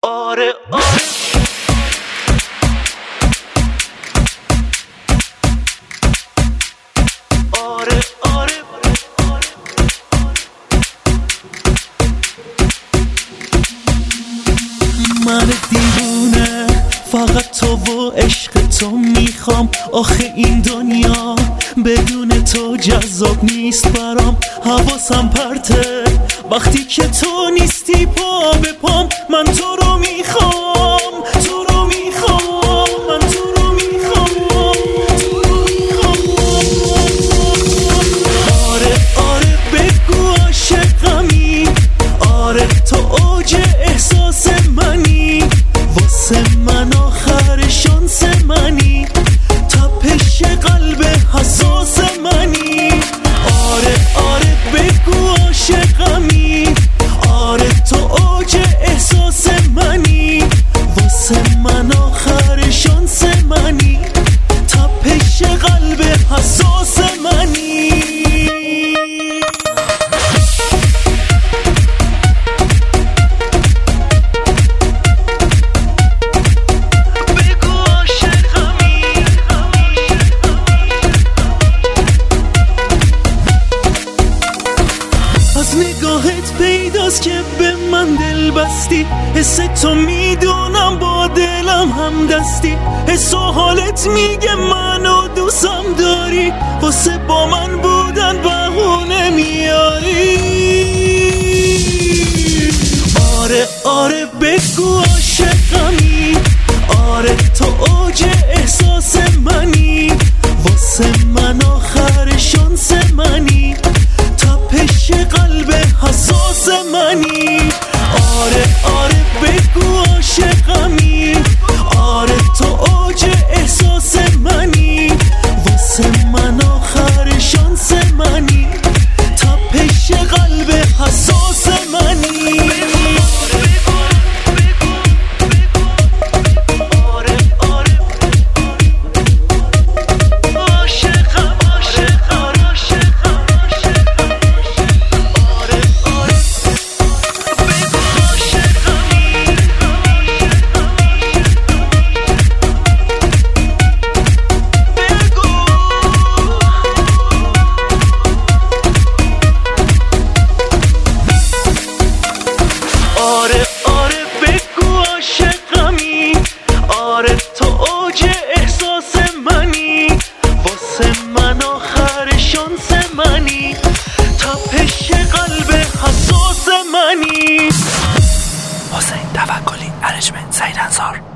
آره من دیوونه فقط تو و عشق تو میخوام. آخه این دنیا بدون تو جذاب نیست برام. حواسم پرته وقتی که تو نیستی، پا به پام من تو رو میخوام، تو رو میخوام، من تو رو میخوام، تو رو میخوام. آره بگو عاشقمی، آره تو اوج احساس منی، واسه من آخر شانس منی، تپش قلب حساس منی. آره بگو عاشقمی، آره تو اوج احساس منی، واسه من آخر شانس منی، تپش قلب حساس منی. از نگاهت پیداست که به من دل بستی، حس تو میدونم با دلم هم دستی، حس و حالت میگه منو دوستم داری، واسه با من بودن بهونه میاری. آره بگو عاشقمی، آره تو اوج احساس منی، واسه من آخر شانس منی، تپش قلب حساس منی. آره بگو عاشقمی، آره تو اوج احساس منی، واسه من آخر شانس منی، تپش قلب حساس منی. آره بگو عاشقمی، آره تو اوج احساس منی، واسه من آخر شانس منی، تپش قلب حساس منی. حسین توکلی، ارنجمنت سعید انصار.